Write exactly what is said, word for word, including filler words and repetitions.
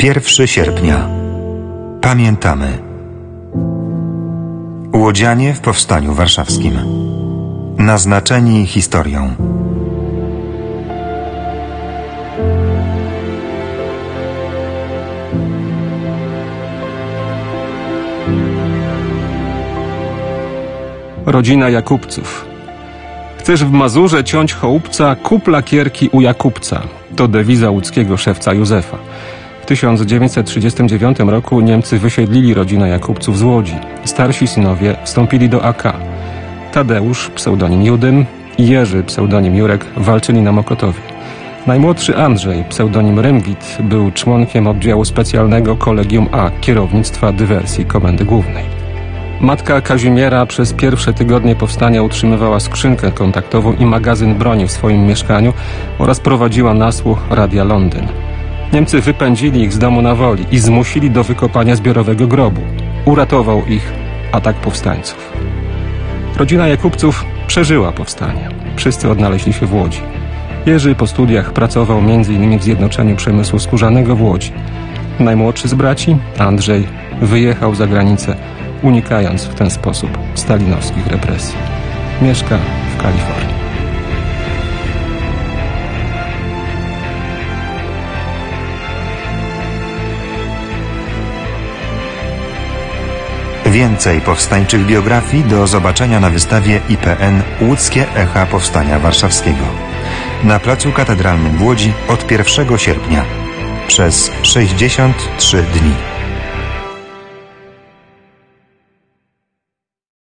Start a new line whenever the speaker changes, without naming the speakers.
pierwszego sierpnia. Pamiętamy. Łodzianie w Powstaniu Warszawskim. Naznaczeni historią.
Rodzina Jakubców. Chcesz w Mazurze ciąć chołupca, kup lakierki u Jakubca. To dewiza łódzkiego szewca Józefa. W tysiąc dziewięćset trzydziestym dziewiątym roku Niemcy wysiedlili rodzinę Jakubców z Łodzi. Starsi synowie wstąpili do A K. Tadeusz, pseudonim Judym, i Jerzy, pseudonim Jurek, walczyli na Mokotowie. Najmłodszy Andrzej, pseudonim Rymwit, był członkiem oddziału specjalnego Kolegium A, kierownictwa dywersji Komendy Głównej. Matka Kazimiera przez pierwsze tygodnie powstania utrzymywała skrzynkę kontaktową i magazyn broni w swoim mieszkaniu oraz prowadziła nasłuch Radia Londyn. Niemcy wypędzili ich z domu na Woli i zmusili do wykopania zbiorowego grobu. Uratował ich atak powstańców. Rodzina Jakubców przeżyła powstanie. Wszyscy odnaleźli się w Łodzi. Jerzy po studiach pracował między innymi w Zjednoczeniu Przemysłu Skórzanego w Łodzi. Najmłodszy z braci, Andrzej, wyjechał za granicę, unikając w ten sposób stalinowskich represji. Mieszka w Kalifornii.
Więcej powstańczych biografii do zobaczenia na wystawie I P N Łódzkie Echa Powstania Warszawskiego na Placu Katedralnym w Łodzi od pierwszego sierpnia przez sześćdziesiąt trzy dni.